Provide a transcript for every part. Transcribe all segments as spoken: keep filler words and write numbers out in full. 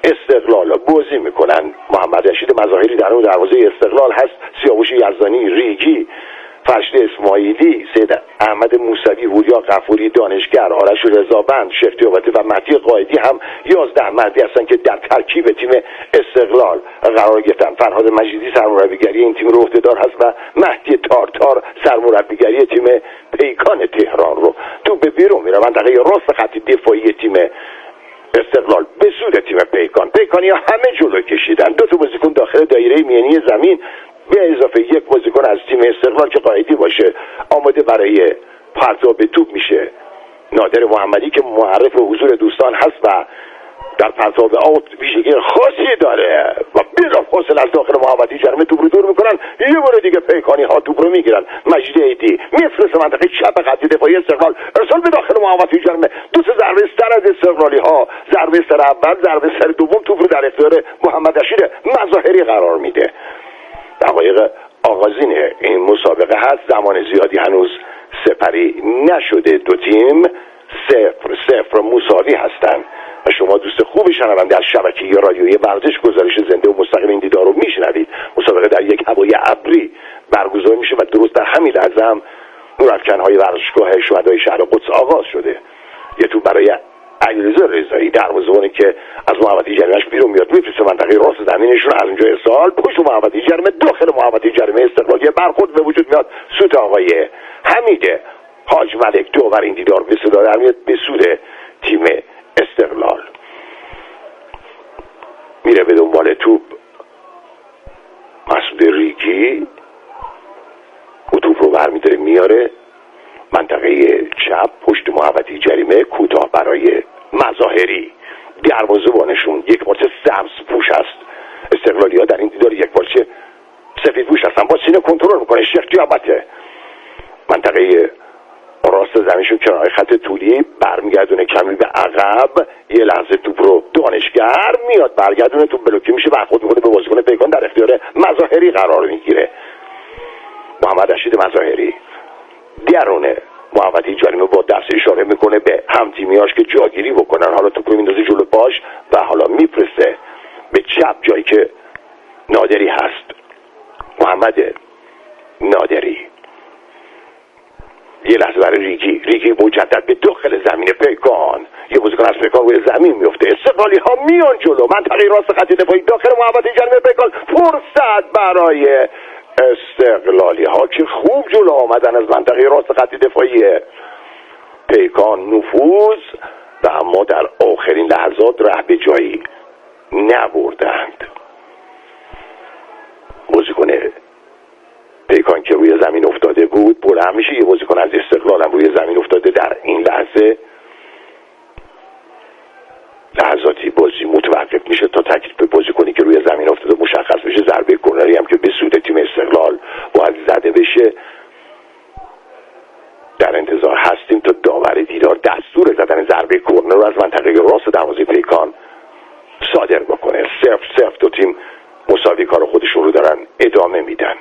استقلال بازی میکنن. محمد رشید مظاهری در اون دروازه استقلال هست، سیاوش یزدانی، ریگی، فرشید اسماعیلی، سید احمد موسوی، هوریا غفوری، دانشگر، آرش رضابند، شفتیابادی و مهدی قائدی هم یازده مردی هستن که در ترکیب تیم استقلال قرار گرفتن. فرهاد مجیدی سرمربیگری این تیم رو عهده‌دار هست و مهدی تارتار سرمربیگری تیم پیکان تهران رو. تو به بیرون میره منطقه راست خط دفاعی تیم استقلال به سود تیم پیکان. پیکانی ها همه جلو کشیدن، دو تا بازیکن داخل دایره میانی زمین به اضافه یک بازیکن از تیم استقلال که قائدی باشه آماده برای پرتاب توپ میشه. نادر محمدی که معرف حضور دوستان هست و در پرتاب آوت ویژگی خاصی داره و بلافاصله از داخل محوطه جریمه توپ رو دور میکنن. یه بار دیگه پیکانی ها توپ رو میگیرن. مجید عیدی میفرسته منطقه چپ خط دفاعی استقلال، ارسال به داخل محوطه جریمه. دو تا ضربه سر از استقلالی ها، ضربه سر اول، ضربه سر دوم توپ رو در اختیار محمد رشید مظاهری قرار میده. دقایق آغازین این مسابقه هست، زمان زیادی هنوز سپری نشده، دو تیم صفر صفر مساوی هستند و شما دوست خوبی شنونده از شبکه رادیویی ورزش گزارش زنده و مستقیم این دیدار رو میشنوید. مسابقه در یک هوای ابری برگزار میشه و درست در همین لحظه هم نورافکن‌های ورزشگاه شهدای شهر قدس آغاز شده. یه تو برای علیرضا رضایی دروازه‌بانی که از محوطه جریمه‌اش بیرون میاد میفرسته منطقه راست زمینشون، از اونجا ارسال پشت محوطه جریمه داخل محوطه جریمه استقلالی برخورد به وجود میاد. سوت آقای حمید حاج ملک داور این دیدار به صدا در میاد به سود تیم استقلال. میره به دنبال توپ مسعود ریگی و توپ رو برمیداره میاره منطقه چپ پشت محوطه جریمه، کوتاه برای مظاهری. دروازه‌بانشون یک پارچه سبز پوش است. استقلالی ها در این دیدار یک پارچه سفید پوش هستن. با سینه کنترل میکنه شفتیاباته منطقه راست زمینشون کنار خط طولی برمیگردونه کمی به عقب. یه لحظه توپ رو دانشگر میاد برگردونه، توپ بلوکه میشه، برخورد میکنه به بازیکن پیکان، در اختیار مظاهری قرار میگیره. محمد رشید مظاهری درونه محوطه جریمه با دست اشاره میکنه به همتیمیاش که جاگیری بکنن. حالا توپ رو میندازه جلو پاش و حالا میفرسته به چپ جایی که نادری هست. محمد نادری یه لحظه برای ریگی ریگی مجدد به داخل زمین پیکان. یه بازیکن از پیکان روی زمین میفته. استقلالی ها میان جلو منطقه راست خط دفاعی داخل محوطه جریمه پیکان. فرصت برای استقلالی ها که خوب جلو آمدن از منطقه راست خط دفاعی پیکان نفوذ و اما در آخرین لحظات ره به جایی نبردند. بازیکن پیکان که روی زمین افتاده بود بلند میشه، یه بازیکن از استقلال هم روی زمین افتاده. در این لحظه لحظاتی بازی متوقف میشه تا تکلیف به بازیکنی که روی زمین افتاده مشخص بشه. ضربه کرنری هم که به سود تیم استقلال باید زده بشه. در انتظار هستیم تا داور دیدار دستور زدن ضربه کرنر رو از منطقه راست دروازه پیکان صادر بکنه. صفر صفر دو تیم مساوی کار خودشون رو دارن ادامه میدن.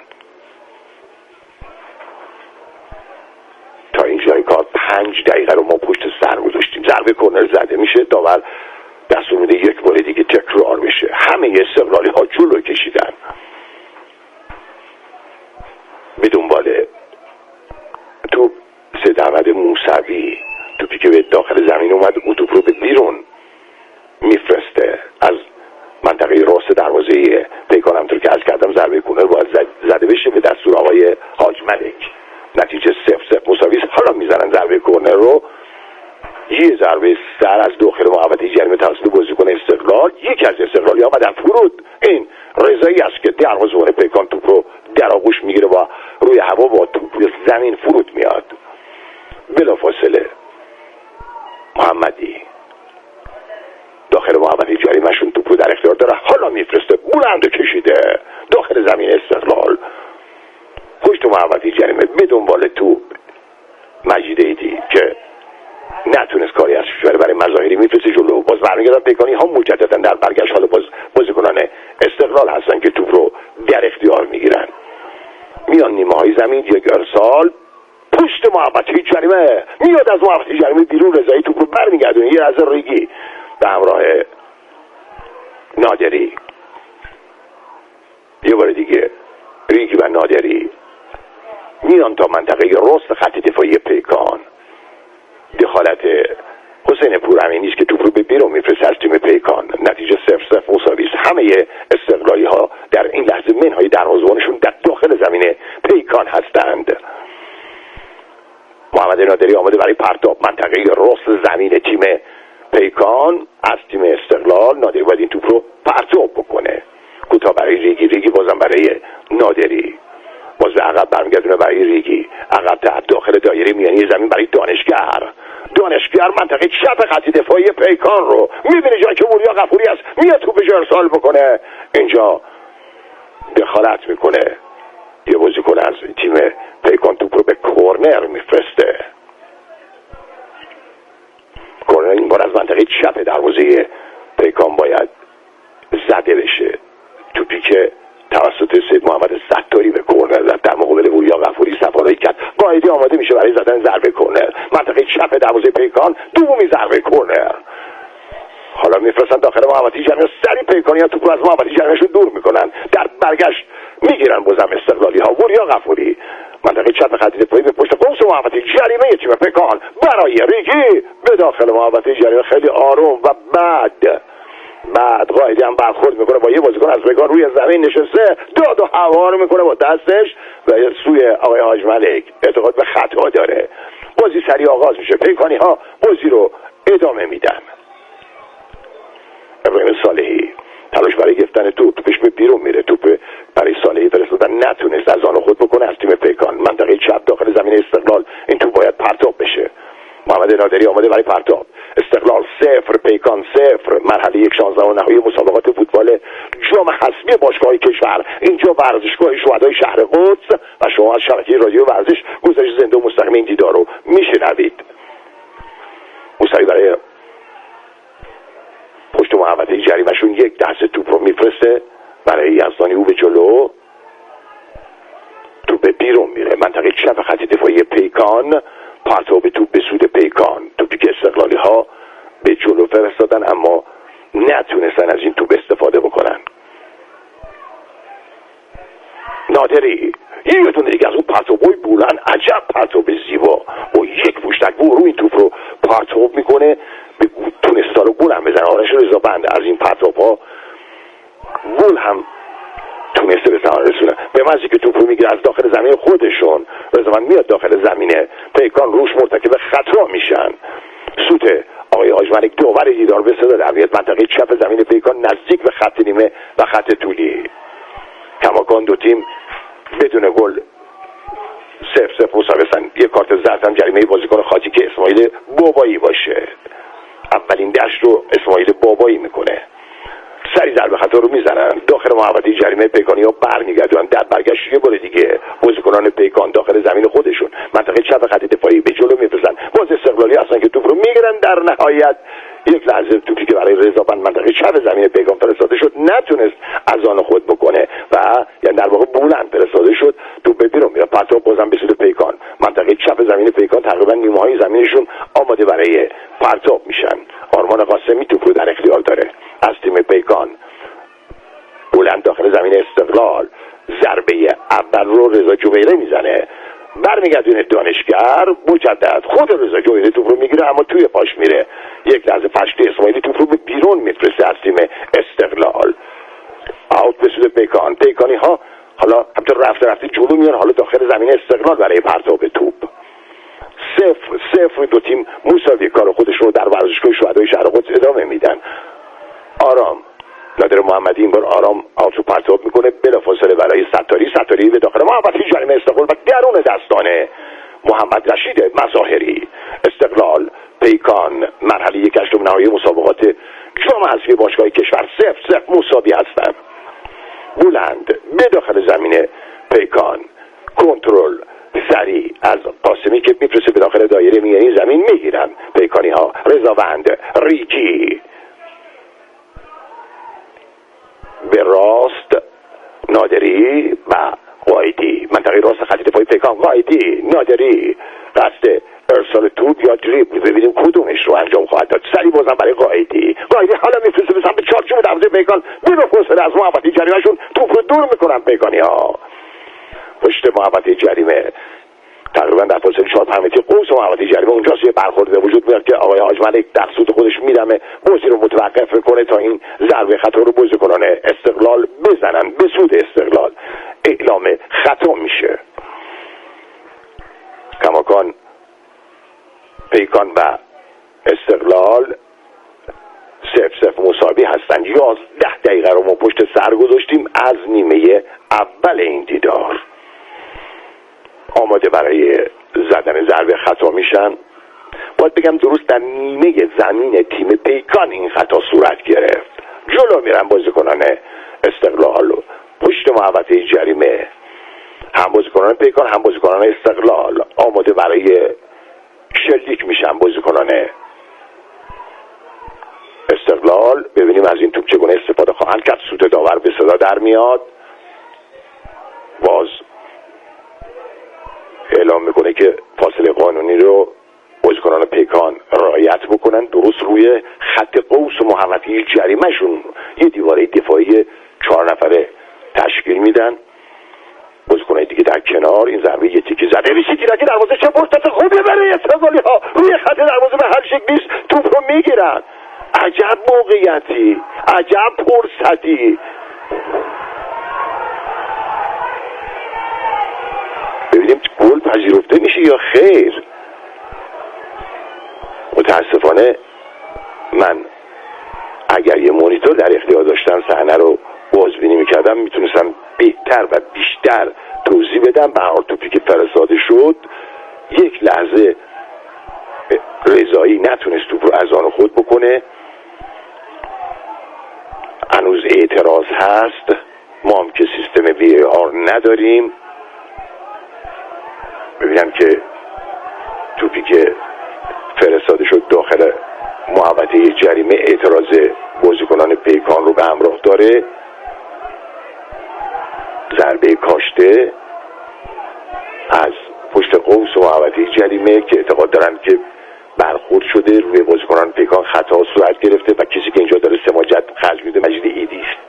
تا اینجای کار پنج دقیقه رو ما پشت سر گذاشتیم. ضربه کرنر زده میشه، داور دستور میده یک بار دیگه تکرار بشه. همه استقلالی ها جلو کشیدن. به دنبال توپ سید احمد موسوی، توپی که به داخل زمین اومد او توپ رو به بیرون میفرسته از منطقه راست دروازه پیکان. همطور که عرض کردم ضربه کرنر باید زده بشه به دستور آقای حاج ملک. نتیجه صفر صفر مساوی. حالا میزنن ضربه کرنر رو. یه ضربه سر از داخل محوطه جریمه توسط بازیکن استقلال. یکی از استقلالی آمدن فرود. این رضایی است که دروازه‌بان پیکان توپ رو در آغوش میگیره و روی هوا با توپ زمین فرود میاد. بلافاصله محمدی داخل محوطه جریمه‌شون توپ رو در اختیار داره. حالا میفرسته بلند کشیده داخل زمین استقلال پشت محوطه جریمه به دنبال توپ. مجید عیدی که نتونست کاری ازش بره برای مظاهری میفرسته جلو. باز برمیگردن پیکانی ها مجددا در برگشت. حالا باز بازیکنان استقلال هستن که توپ رو در اختیار میگیرن. میان نیمه های زمین. یک ارسال پشت محوطه جریمه میاد از محوطه جریمه بیرون. رضایی توپ رو برمیگردونه. یه از ریگی به همراه نادری، یه بار دیگه ریگی و نادری میان تا منطقه راست خط دفاعی پیکان. دخالت حسین پورامینی است که توپ رو به بیرون میفرسته از تیم پیکان. نتیجه صفر صفر مساوی است. همه استقلالی ها در این لحظه منهای دروازه‌بانشون در داخل زمین پیکان هستند. محمد نادری آمده برای پرتاب منطقه راست زمین تیم پیکان از تیم استقلال. نادری باید این توپ رو پرتاب بکنه. کوتاه برای ریگی، ریگی بازم برای نادری، باز به عقب برمیگردونه برای ریگی، عقب در داخل دایره میانی زمین برای دانشگر. دانشگر منطقه چپ خط دفاعی پیکان رو میبینه جایی که وریا غفوری است، میاد توپش ارسال بکنه. اینجا دخالت میکنه یه بازیکن از تیم پیکان، توپ رو به کورنر میفرسته. کورنر این بار از منطقه چپ دروازه پیکان باید زده بشه. توپی که توسط سید محمد ستاری به کورنر زد در مقابل وریا غفوری سفارایی کرد. قائدی آماده میشه برای زدن ضربه کورنر. منطقه چپ دروازه پیکان، دومی ضربه کورنر. حالا میفرستن داخل محوطه جریمه. سری پیکانیان توپ رو از محوطه جریمهشون دور میکنن. در برگشت میگیرن بازم استقلالی ها. وریا غفوری منطقه چپ خط دفاعی به پشت قوس محوطه جریمه تیم پیکان برای ریگی به داخل محوطه جریمه. خیلی آروم و بعد بعد قائدی هم برخورد میکنه با یه بازیکن از پیکان، روی زمین نشسته، داد و هوا رو میکنه با دستش و سوی آقای حاج ملک اعتقاد به خطا داره. بازی سریع آغاز میشه. پیکانی ها بازی رو ادامه میدن. ابراهیم صالحی تلاش برای گرفتن توپ، توپش به بیرون میره. توپ برای صالحی فرستادن نتونست از آن خود بکنه از تیم پیکان. منطقه چپ داخل زمین استقلال این توپ باید پرتاب بشه. محمد نادری آماده برای پرتاب. استقلال صفر پیکان صفر. مرحله یک شانزده و نهایی مسابقات فوتبال جام حذفی باشگاه‌های کشور. اینجا ورزشگاه شهدای شهر قدس و شما از شبکه رادیو ورزش گزارش زنده و مستقیم این دیدار رو میشنوید. موسوی برای پشت محوطه جریمه‌شون یک دسته توپ رو میفرسته برای یزدانی. او به جلو، توپ به بیرون میره. منطقه چپ خط دفاعی پیکان، پرتاب توپ به سود پیکان. توپی که استقلالی ها به جلو فرستادن اما نتونستن از این توپ استفاده بکنن. نادری یه دونه دیگه از اون پرتابای بلند، عجب پرتاب زیبا، با یک پوشتک برو این توپ رو پرتاب میکنه، به تونستا رو گل هم بزنه. آرش رضا بنده از این پرتاب ها گل هم تونسته به ثمر رسونه. به محضی که توپ رو میگیره از داخل زمین خودشون، رضا بند میاد داخل زمینه پیکان، روش مرتکب خطا میشن. سوت آقای حاج ملک داور دیدار به صدا در میاد. منطقه چپ زمین پیکان نزدیک به خط نیمه و خط طولی. کماکان دو تیم بدون گل صفر صفر مساوی هستن. یک کارت زرد هم جریمه بازیکن خاطی که اسماعیل بابایی باشه. اولین دشت رو اسماعیل بابایی میکنه. سری ضربه خطا رو میزنن داخل محوطه جریمه پیکانی ها برمیگردن. در برگشت یه بار دیگه بازیکنان پیکان داخل زمین خودشون منطقه چپ خط دفاعی به جلو میفرستن. باز استقلالی هستن که توپ رو میگیرن. در نهایت یک لحظه توپی که برای رضا بند منطقه چپ زمین پیکان فرستاده شد نتونست از آن خود بکنه و یعنی در واقع بلند فرستاده شد. توپ به بیرون میره. پرتاب بازم به سود پیکان. منطقه چپ زمین پیکان تقریبا نیمه های زمینشون آماده برای پرتاب میشن. آرمان قاسمی توپ رو در اختیار داره از تیم پیکان. بلند داخل زمین استقلال ضربه اول رو رضا جویره میزنه. برمیگردونه دانشگر، مجدد خود رضا جویره توپ رو میگیره اما توی پاش میره. یک لحظه فرشته اسماعیلی توپ رو به بیرون میفرسته از تیم استقلال. آوت به سود پیکان. پیکانی ها حالا همطور رفته رفته جلو میان حالا داخل زمین استقلال برای پرتاب توپ. صفر صفر دو تیم مساوی کار خودشون رو در ورزشگاه شهدای شهر قدس ادامه میدن. آرام نادر محمدی این بار آرام آوت رو پرتاب میکنه بلافاصله برای ستاری. ستاری به داخل محوطه جریمه استقلال و درون دستانه محمد رشید مظاهری. استقلال پیکان مرحله یک هشتم نهایی مسابقات جام حذفی باشگاه کشور صفر صفر مساوی هستند. بلند به داخل زمین پیکان، کنترل سریع از قاسمی که میفرسته به داخل دایره میانی زمین میگیرن پیکانی ها. رضاوند، ریکی به راست، نادری و قائدی. منطقه راست خط دفاعی پیکان. قائدی، نادری قصد ارسال توپ یا دریبل، ببینیم کدومش رو انجام خواهد داد. سری بازم برای قائدی. قائدی حالا میفرسته به سمت چارچوب دروازه پیکان، بدون فاصله از محوطه جریمه‌شون توپ رو دور میکنن پیکانی‌ها. پشت محوطه جریمه تقریبا در فاصله چهار پنج متری قوس محوطه جریمه اونجاست یه برخورد به وجود میاد که آقای حاج ملک در سود خودش میدمه بازی رو متوقف کنه تا این ضربه خطا رو بازیکنان استقلال بزنن. به سود استقلال اعلام خطا میشه. کماکان پیکان و استقلال صفر صفر مساوی هستند. یازده دقیقه رو ما پشت سر گذاشتیم از نیمه اول این دیدار. آماده برای زدن ضربه خطا میشن. باید بگم درست در نیمه زمین تیم پیکان این خطا صورت گرفت. جلو میرن بازیکنان استقلال و پشت محوطه جریمه هم بازیکنان پیکان هم بازیکنان استقلال آماده برای شلیک میشن. بازیکنان استقلال ببینیم از این توپ چگونه استفاده خواهند کرد. سوت داور به صدا در میاد. باز اعلام میکنه که فاصله قانونی رو بازیکنان پیکان رعایت بکنن. درست روی خط قوس و محوطه جریمه شون یه دیواره دفاعی چهار نفره تشکیل میدن. بازیکنان دیگه در کنار. این ضربه یه تیکی زده میشه. تیرک دروازه چه فرصت خوبی برای استقلالی ها. روی خط دروازه به هر شکل نیست توپ رو میگیرن. عجب موقعیتی، عجب فرصتی. ببینیم گل پذیرفته میشه یا خیر. متاسفانه من اگر یه مانیتور در اختیار داشتم صحنه رو بازبینی میکردم میتونستم بهتر و بیشتر توضیح بدم. به هر توپی که فرستاده شد یک لحظه رضایی نتونست توپ رو از آن خود بکنه. هنوز اعتراض هست. ما هم که سیستم وی آر نداریم. ببینم که توپی که فرستاده شد داخل محوطه جریمه اعتراض بازیکنان پیکان رو به همراه داره. ضربه کاشته از پشت قوس و محوطه جریمه که اعتقاد دارن که برخورد شده روی بازیکنان پیکان خطا صورت گرفته و کسی که اینجا داره سماجت خرج میده مجید ایدی است.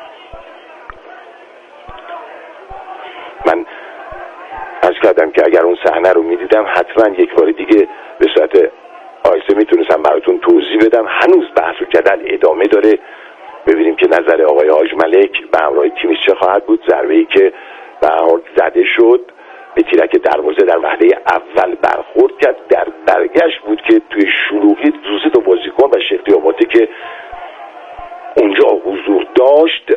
من عرض کردم که اگر اون صحنه رو میدیدم حتما یک بار دیگه به صورت آیسته میتونستم براتون توضیح بدم. هنوز بحث و جدل ادامه داره. ببینیم که نظر آقای حاج ملک به همراه تیمش چه خواهد بود. ضربه ای که به هر حال زده شد به تیرک دروازه در وهله اول برخورد کرد. در برگشت بود که توی شلوغی دوزه تا بازیکن و شیخ دیاباتی که اونجا حضور داشت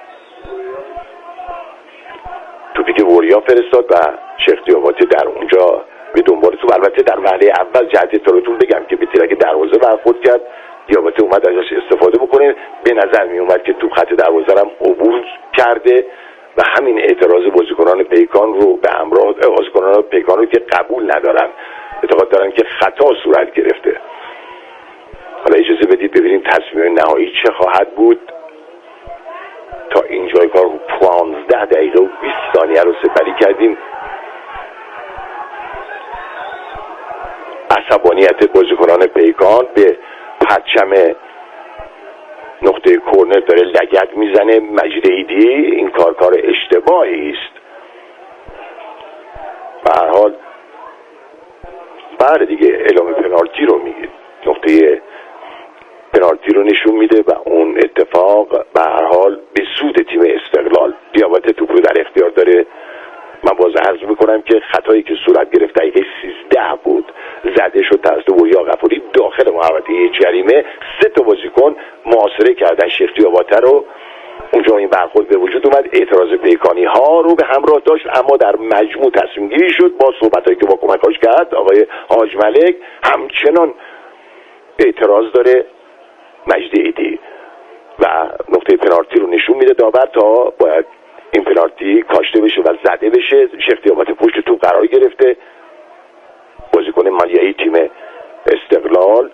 توپی که وریا فرستاد و شیخ دیاباتی در اونجا به دنبال تو. البته در وهله اول جهت تارتون بگم که به تیرک دروازه برخورد کرد. دیاباتی اومد ازش استفاده بکنه. به نظر می اومد که تو خط دروازه هم عبور کرده و همین اعتراض بازیکنان پیکان رو به همراه بازیکنان پیکان رو که قبول ندارن، اعتقاد دارن که خطا صورت گرفته. حالا اجازه بدید ببینیم تصمیم نهایی چه خواهد بود. تا اینجای کار پانزده دقیقه و بیست ثانیه رو سپری کردیم. عصبانیت بازیکنان پیکان به پرچم نقطه کورنر داره لگد میزنه. مجید ایدی این کار کار اشتباهی است. به هر حال بعد دیگه اعلام پنالتی رو میگه، نقطه پنالتی رو نشون میده و اون اتفاق به هر حال به سود تیم استقلال. دیاباتی توپ رو در اختیار داره. من باز عرض میکنم که خطایی که صورت گرفت دقیقه سیزده بود، زده شد توسط وریا غفوری داخل محوطه جریمه. سه تا بازیکن محاصره کردن شیخ دیاباتی رو. اونجا این برخورد به وجود اومد. اعتراض پیکانی ها رو به همراه داشت، اما در مجموع تصمیم گیری شد با صحبتایی که با کمکاش کرد آقای حاج ملک. همچنان اعتراض داره مجید ایدی و نقطه پنالتی رو نشون میده داور تا باید این پنالتی کاشته بشه و زده بشه. شیخ دیاباتی پشت توپ قرار گرفته. بازیکن مالیایی تیم استقلال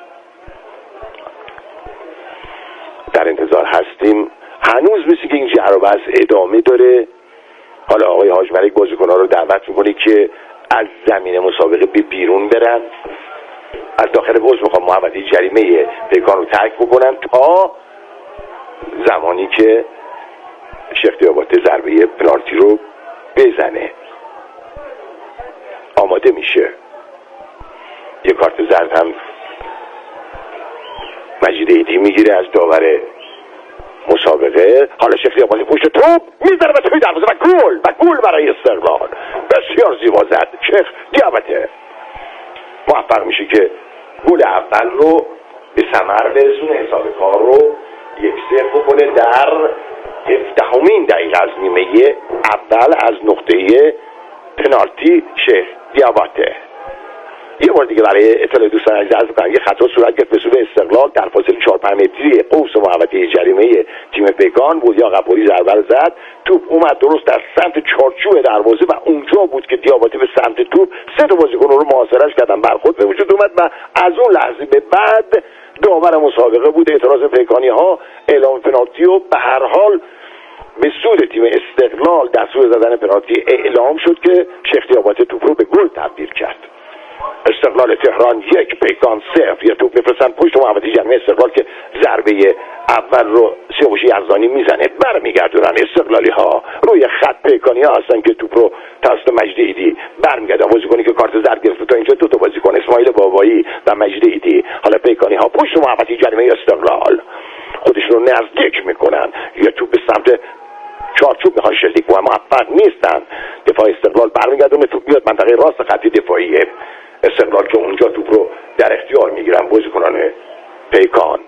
در انتظار هستیم. هنوز مثل که این جر و بحث ادامه داره. حالا آقای حاج ملک بازیکن‌ها رو دعوت میکنه که از زمین مسابقه به بیرون برن، از داخل حوض میخوام محوطه جریمه پیکان رو ترک بکنن تا زمانی که شیخ دیاباته ضربه پنالتی رو بزنه. آماده میشه. یه کارت زرد هم مجید ایدی میگیره از داور مسابقه. حالا شیخ دیاباته پشت توپ میزنه به توی دروازه و گل و گل برای استقلال. بسیار زیبا زد شیخ دیاباته. موفق میشه که گل اول رو به ثمر برسونه، حساب کار رو یک صفر بکنه در هفدهمین دقیقه از نیمه اول از نقطه پنالتی شیخ دیاباته. یه بار دیگه برای اطلاع دوستان عزیز عرض می‌کنم یه خطا صورت گرفت به سوی استقلال در فاصله چهار پنج متری قوس محوطه جریمه تیم پیکان بود. یا قفوری ضربه رو زد، توپ اومد درست در سمت چارچوب دروازه و اونجا بود که دیاباته به سمت توپ سه تا بازیکن رو محاصره‌اش کردن، برخورد به وجود اومد و از اون لحظه به بعد داور مسابقه بود اعتراض پیکانی ها اعلام پنالتی و به هر حال به سود تیم استقلال دستور زدن پنالتی اعلام شد که شیخ دیاباته توپ رو به گل تبدیل کرد. استقلال تهران یک پیکان صفر. یه توپ میفرستن پشت محوطه جریمه استقلال که ضربه اول رو سیاوش یزدانی میزنه، برمیگردونن استقلالی ها. روی خط پیکانی ها هستن که توپ رو توسط مجید ایدی برمیگردن. بازیکنی که کارت زرد گرفت تا اینجا دو تا بازیکن اسماعیل بابایی و مجید ایدی. حالا پیکانی ها پشت محوطه جریمه استقلال خودشون رو نزدیک میکنن، یه توپ به سمت چارچوب میخوان شلیک و موفق نیستن. دفاع استقلال برمیگردونه، توپ میاد منطقه راست خط دفاعی استقلال که اونجا توپ رو در اختیار میگیرن بازیکنان پیکان.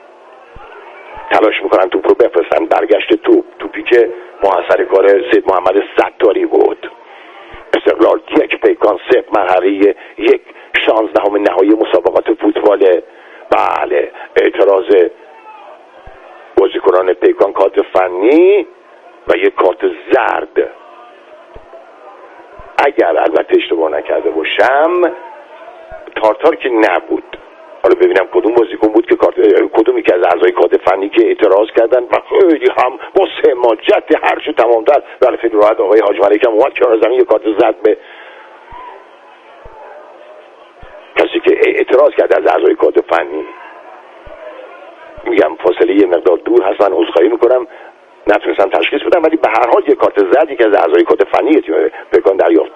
تلاش میکنن توپ رو بفرستن. برگشت توپ توپی که محصل کار سید محمد ستاری بود. استقلال یک پیکان صفر. مرحله یک شانزدهم نهایی مسابقات فوتبال. بله اعتراض بازیکنان پیکان کارت فنی و یک کارت زرد. اگر البته اشتباه نکرده باشم تارتار که نبود. حالا ببینم کدوم بازیکن بود که کارت کدومی که از اعضای کادر فنی که اعتراض کردن و خیلی هم با سماجت هر چه تمام‌تر ولی خیلی راحت آقای حاج ملک هم اومد کنار زمین یک کارت زد به کسی که اعتراض کرد از اعضای کادر فنی. میگم فاصله یه مقدار دور هست، من عذرخواهی میکنم نتونستم تشخیص بدم، ولی به هر حال یک کارت زدی که از اعضای کادر فنی تیم پیکان دریافت.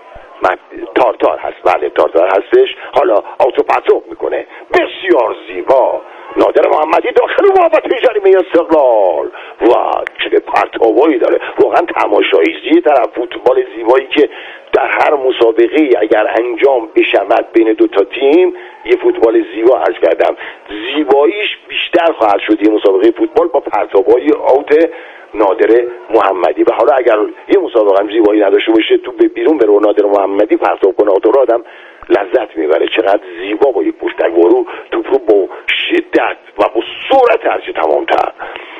تارتار هست. بله تارتار هستش. حالا آتو پاتوق میکنه بسیار زیبا نادر محمدی داخل محوطه جریمه استقلال و چه پرتابایی داره. واقعا تماشایی طرف فوتبال زیبایی که در هر مسابقه اگر انجام بشود بین دو تا تیم یه فوتبال زیبا عرض کردم زیباییش بیشتر خواهد شد یه مسابقه فوتبال با پرتابای آوت نادر محمدی. و حالا اگر یه مسابقه هم زیبایی نداشته باشه تو به بیرون بره و نادر محمدی پرتاب کنه آتو را آدم لذت میبره. چقدر زیبا با یک پشتکوارو توپ رو با شدت و با سرعت هرچه تمامتر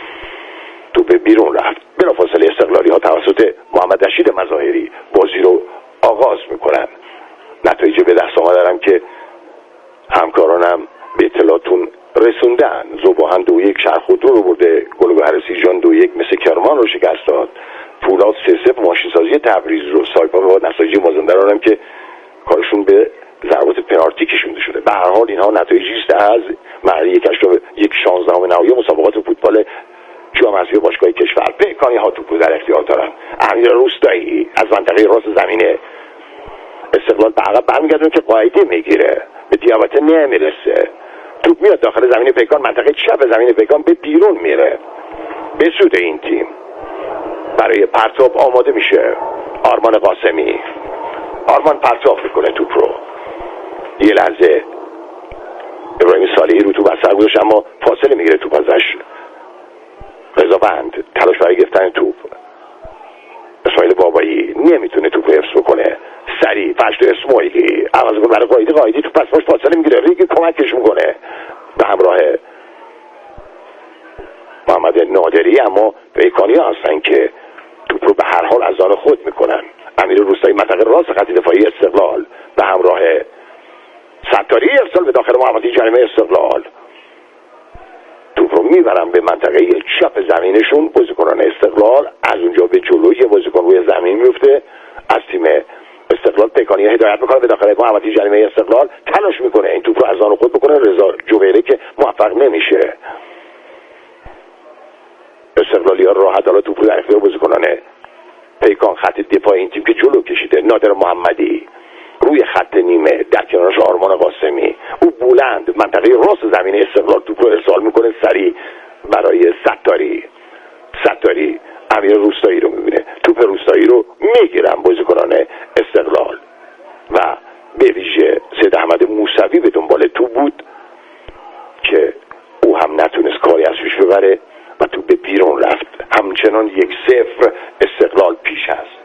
تو به بیرون رفت. بلافاصله استقلالی ها توسط محمد رشید مظاهری بازی رو آغاز میکنن. نتایج به دست آمدن که همکارانم به اطلاعاتون رسوندن. زوباهن دو یک شرخودرو رو برده، گلگهر سیجان دو یک مثل کرمان رو شکست داد. فولاد سه صفر ماشین سازی تبریز رو. سایپا به نساجی مازندران هم که کارشون به ضربات پنالتی کشونده شده. به هر حال اینها نتایجی است از مرحله یک یک شانزدهم نهایی مسابقات فوتبال جام حذفی باشگاه کشور. پیکانی ها توپو در اختیار دارن. امیر روستایی از منطقه راست زمینه استقلال به عقب برمیگردونه که قاعده میگیره، به دیاباته نمیرسه. توپ میاد داخل زمین پیکان، منطقه چپ زمین پیکان به بیرون میره. به سود این تیم برای پرتاب آماده میشه آرمان قاسمی. آرمان پرتاب میکنه توپ رو. یه لحظه ابراهیم صالحی رو توپ اثر گذاشت اما فاصله میگیره توپ ازش. رضابند تلاش برای گرفتن توپ. اسماعیل بابایی نمیتونه توپ رو حفظ بکنه. سریع فشت اسماعیلی عوض کن برای قایدی. قایدی توپ از پاش فاصله میگیره. ریگی کمکش میکنه به همراه محمد نادری. اما پیکانی هستن که توپ رو به هر حال از آن خود میکنن. امیر روستایی منطقه راست خط دفاعی استقلال به همراه ستاری ارسال به داخل محوطه جریمه استقلال. توپ رو میبرن به منطقه چپ زمینشون. بازیکنان استقلال از اونجا به جلو یه بازیکن روی زمین میفته از تیم استقلال. پیکانی هدایت میکنه به داخل محوطه جریمه استقلال، تلاش میکنه این توپ رو از آن خود بکنه. رضا جویره که موفق نمیشه. استقلالی ها راحت حالا توپ رو در اختیار بازیکنان پیکان خط دفاع این تیم که جلو کشیده. نادر محمدی روی خط نیمه، در کنارش آرمان قاسمی، او بلند منطقه راست زمین استقلال توپ رو ارسال میکنه سریع برای ستاری. ستاری امیر روستایی رو میبینه، توپ روستایی رو میگیرن بازیکنان استقلال و به ویژه سید احمد موسوی به دنبال توپ بود که او هم نتونست کاری از پیش ببره و توپ به بیرون رفت. همچنان یک صفر استقلال پیش است.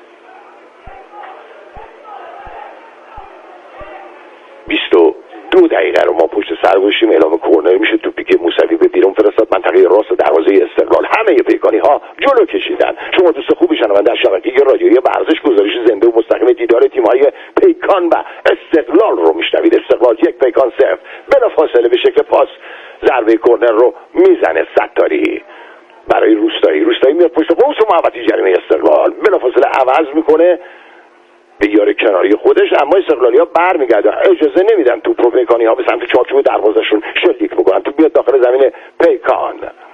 بیست و دو دقیقه رو ما پشت سر گذاشتیم. اعلام کورنر میشه. توپی که موسوی به بیرون فرستاد منطقه راست دروازه استقلال. همه پیکانی ها جلو کشیدن. شما دوست خوبی شنونده از شبکه رادیویی ورزش گزارش زنده و مستقیم دیدار تیم‌های پیکان و استقلال رو میشنوید. استقلال یک پیکان صفر. بلافاصله به شکل پاس ضربه کورنر رو میزنه ستاری برای روستایی. روستایی میاد پشت قوس محوطه جریمه استقلال، بلافاصله عوض میکنه به یار کناری خودش، اما استقلالی ها برمیگردن، اجازه نمیدن توپ رو پیکانی ها به سمت چارچوب دروازه‌شون شلیک بکنن. توپ بیاد داخل زمین پیکان.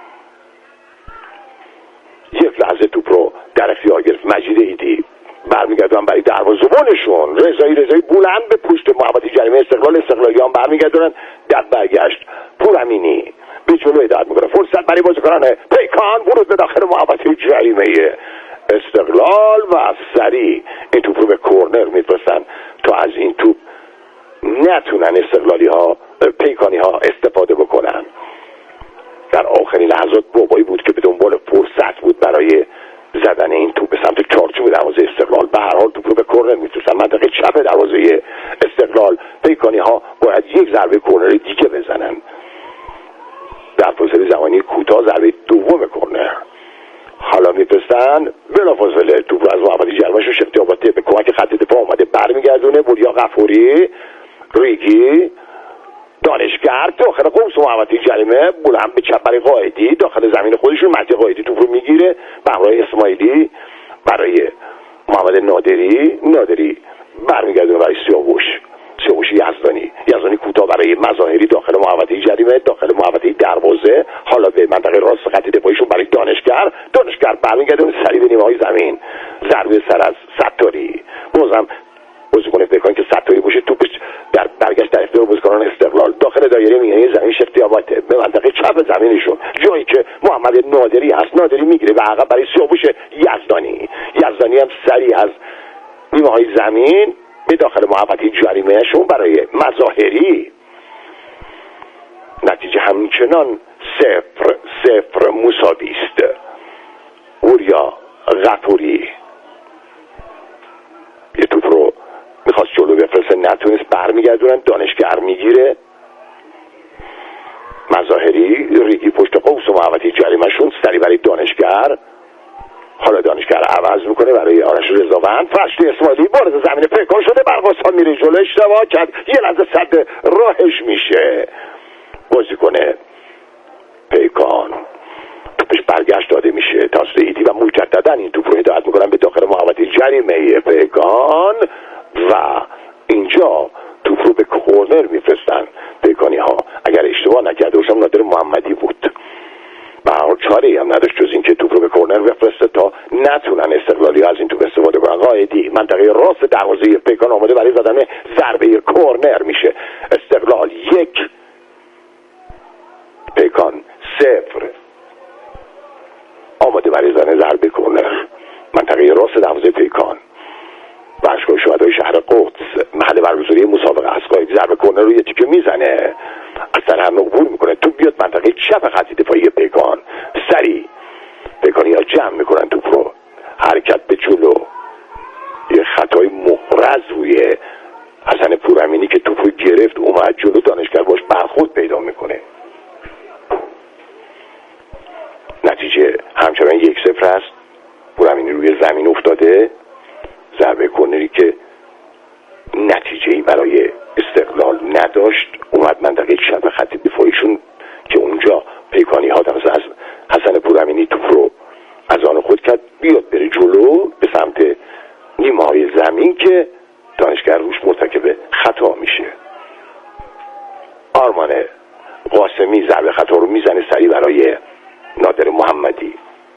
یک لحظه توپ رو در اختیار گرفت مجید ایدی، برمیگردن برای دروازه‌بانشون رضایی. رضایی بلند به پشت محوطه جریمه استقلال. استقلالی ها برمیگردن. در برگشت پورامینی به جلو ادامه میکنه. فرصت برای بازیکنان پیکان ورود به داخل محوطه جریمه استقلال و سریع این توپ رو به کورنر میفرستن تا از این توپ نتونن استقلالی ها پیکانی ها استفاده بکنن. در آخرین لحظات بابایی بود که به دنبال فرصت بود برای زدن این توپ به سمت چارچوب دروازه استقلال. به هر حال توپ رو به کورنر میفرستن منطقه چپ دروازه استقلال. پیکانی ها باید یک ضربه کورنر دیگه بزنن در فاصله زمانی کوتاه. ضربه دوم کورنر حالا میفرستن. بلافاصله توپ رو از محوطه جریمه شفتی آباده به کمک خط دفاع اومده برمیگردونه. بوریا غفوری، ریگی، دانشگر داخل قوس محوطه جریمه بلند به چپ برای قائدی داخل زمین خودشون. مهدی قائدی توپ رو میگیره به همراه اسماعیلی برای محمد نادری. نادری برمیگردونه برای سیاوش. سیاوش یزدانی. یزدانی کوتاه برای مظاهری داخل محوطه جریمه، داخل محوطه دروازه. حالا به منطقه راست خط دفاعیشون برای دانشگر. دانشگر برمیگردونه سریع به نیمه های زمین. ضربه سر از ستاری. بازم بازیکن پیکان که ستاری باشه توپش در برگشت در اختیار بازیکنان استقلال داخل دایره میانه زمین شفتی آباده به منطقه چپ زمینشون، جایی که محمد نادری هست. نادری میگیره و عقب برای سیاوش یزدانی. یزدانی هم سریع از نیمه های زمین به داخل محوطه جریمه شون برای مظاهری. نتیجه همچنان صفر صفر مساوی است. بوریا غفوری یه توپ رو میخواست جلو بفرسته نتونست، برمیگردونن. دانشگر میگیره. مظاهری، ریگی پشت قوس و محوطه جریمه شون سری برای دانشگر. حالا دانشگر عوض میکنه برای آرش رضاوند. فرشته اسماعیلی وارد زمین پیکان شده. برقاسان میره جلو، اشتباه کرد. یه لحظه صد راهش میشه. بازیکن پیکان توپش برگشت داده میشه تا سعیدی و مجددا این توپ رو هدایت میکنن به داخل محوطه جریمه پیکان و اینجا توپ رو به کورنر میفرستن پیکانی ها. اگر اشتباه نکرده باشم نادر محمدی بود. به هر حال چاره‌ای هم نداشت جز اینکه توپ رو به کورنر بفرسته تا نتونن استقلالی از این توپ استفاده کنن. قائدی منطقه راست دروازه پیکان آماده برای زدن ضربه کورنر میشه. استقلال یک پیکان صفر آماده برای زدن ضربه کورنر منطقه راست دروازه پیکان. باشگاه شهدای شهر قدس محل برگزاری مسابقه است. قائدی ضربه کورنر رو یه تیکه میزنه، از سر هم عبور میکنه. توپ بیاد منطقه چپ خط دفاعی پیکان. سریع پیکانی ها جمع میکنن توپ رو. حرکت به جلو. یه خطای محرز روی حسن پورامینی که توپ رو گرفت اومد جلو. دانشگر باش برخورد پیدا میکنه. نتیجه همچنان یک صفر است. پورامینی روی زمین افتاده. ضربه کورنری که نتیجه‌ای برای استقلال نداشت اومد منطقه چپ خط دفاعیشون که اونجا پیکانی ها در از حسن پورامینی توپ رو از آن خود کرد بیاد بره جلو به سمت نیمه های زمین که دانشگر روش مرتکب خطا میشه. آرمان قاسمی ضربه خطا رو میزنه سریع برای نادر محمدی.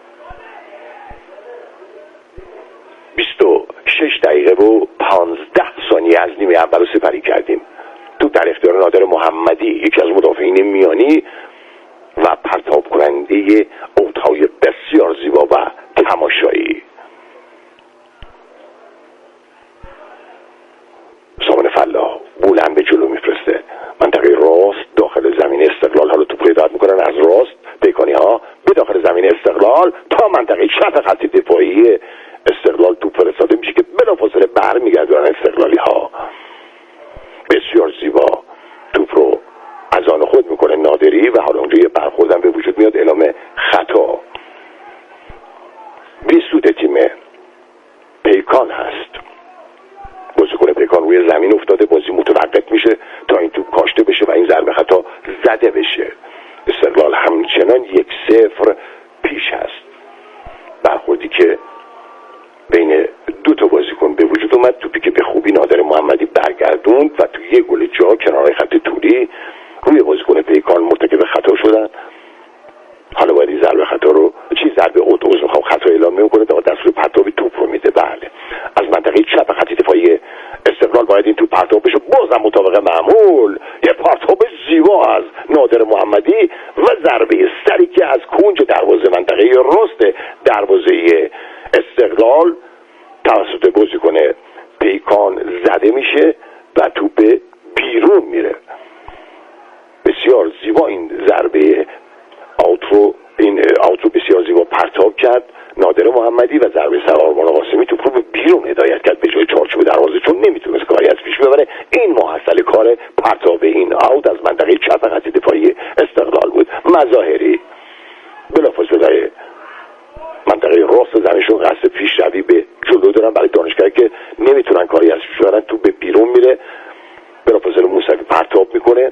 بیست و شش دقیقه و پانزده ثانیه از نیمه اول رو سپری کردیم. تو در اختیار نادر محمدی، یکی از مدافعین میانی و پرتاب کننده اوت‌های بسیار زیبا و تماشایی. سامان فلاح بولند به جلو میفرسته، منطقه راست داخل زمین استقلال. حالا توپ رو هدایت میکنن از راست پیکانی ها به داخل زمین استقلال تا منطقه چپ خط دفاعی استقلال توپ فرستاده میشه که بلافاصله برمیگردونن استقلالی ها. بسیار زیبا توپ رو از آن خود میکنه نادری و حالا اونجا یه برخوردم به وجود میاد، اعلام خطا. بیسود تیم پیکان هست. بازیکن پیکان روی زمین افتاده، بازی متوقف میشه تا این توپ کاشته بشه و این ضربه خطا زده بشه. استقلال همچنان یک صفر پیش هست. برخوردی که بین دو تا بازیکن به وجود اومد، توپی که به خوبی نادر محمدی برگردوند و تو یه گل جا کنار خط طولی روی بازیکن پیکان مرتکب خطا شدن. حالا باید این ضربه خطا رو چی ضربه اوتوز میخوام خطا اعلام میکنه تا دستور پرتاب توپ رو میده. بله از منطقه چپ خط دفاعی استقلال باید این توپ پرتاب بشه. بازم مطابق معمول یه پرتاب زیبا از نادر محمدی و ضربه سری که از کنج دروازه منطقه راست دروازه استقلال توسط بازیکن پیکان زده میشه و توپ بیرون میره. بسیار زیبا این ضربه آوت رو این آوت رو بسیار زیبا پرتاب کرد نادر محمدی و ضربه سر آرمان قاسمی توپ رو به بیرون هدایت کرد به جای چارچوب دروازه، چون نمیتونست کاری از پیش ببره. این محصل کار پرتاب این آوت از منطقه چپ خط دفاعی استقلال بود. مظاهری بلافاصله منطقه راست زمینشون قصد پیشروی به جلو دارن برای دانشگاه که نمیتونن کاری از پیش ببرن. توپ به بیرون میره، بلافاصله موسوی پرتاب میکنه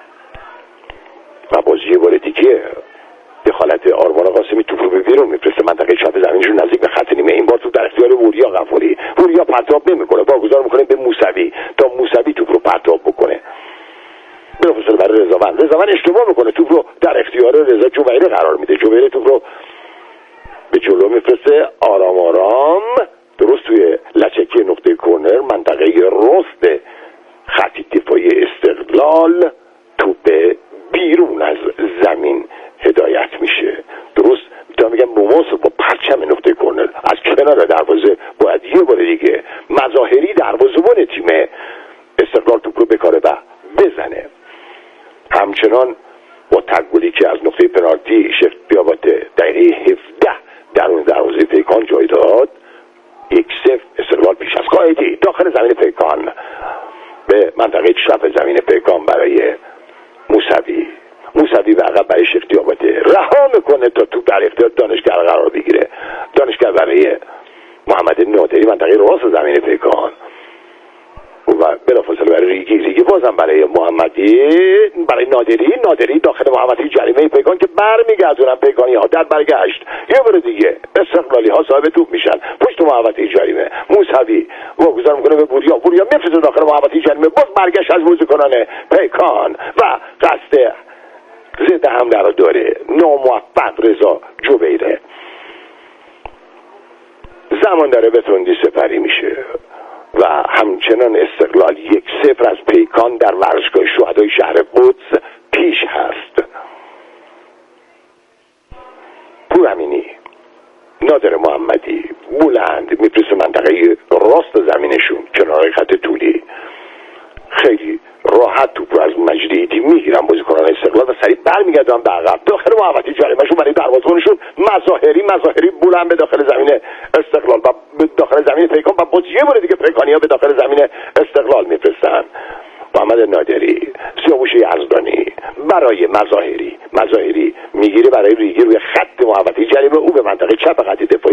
و بازی یه بار دیگه دخالت آرمان قاسمی توپ رو به بیرون میفرسته. منطقه چپ زمینشون نزدیک به خط نیمه. این بار توپ در اختیار وریا غفوری. وریا پرتاب نمیکنه، واگذار میکنه به موسوی تا موسوی توپ رو پرتاب بکنه. بلافاصله برای رضاوند رضاوند اشتباه میکنه، توپ رو در اختیار رضا جویری قرار میده. جویری توپ رو به جلو میفرسته آرام آرام درست توی لچکی نقطه کرنر منطقه راست خط دفاعی استقلال توپ بیرون از زمین هدایت میشه. درست میتونم بگم موموس با پرچم نقطه کرنر از کنار دروازه باید یه بار دیگه مظاهری دروازه‌بان تیم استقلال توپ رو بکاره و بزنه. همچنان با تگلی که از نقطه پنالتی شفت بیاباته دقیقه هفده درون دروازه پیکان جای داد، یک صفر استقلال پیش از قائدی داخل زمین پیکان به منطقه چپ زمین پیکان برای موسوی. موسوی به عقب برای شفت بیاباته رها میکنه تا توپ در اختیار دانشگر قرار بگیره. دانشگر برای محمد نادری منطقه راست زمین پیکان و بلافاصله برای ریگی ریگی بازم برای محمدی برای نادری نادری داخل محمدی جریمه پیکان که برمیگردونن پیکانی ها در برگشت. یه بار دیگه استقلالی ها صاحب توپ میشن پشت محمدی جریمه. موسوی واگذار میکنه به بوریا. بوریا میفرسته داخل محمدی جریمه، باز برگشت از بازیکنان پیکان و قصد ضد حمله رو داره. ناموفق رضا جویره. زمان داره به تندی سپری میشه و همچنان استقلال یک صفر از پیکان در ورزشگاه شهدای شهر قدس پیش هست. پورامینی نادر محمدی بلند میفرسته منطقه راست زمینشون کنار خط طولی. خیلی راحت توپ رو از مجدیدی میگیرن بازیکنان استقلال و سریع برمیگردن به عقب داخل محوطه جریمه‌شون برای دروازه‌بانشون مظاهری مظاهری بلند به داخل زمین استقلال و به داخل زمین پیکان و باز یه بار دیگه پیکانی‌ها به داخل زمین استقلال میفرستن. محمد نادری، سیاوش یزدانی برای مظاهری مظاهری میگیره برای ریگی روی خط محوطه جریمه، او به منطقه چپ خط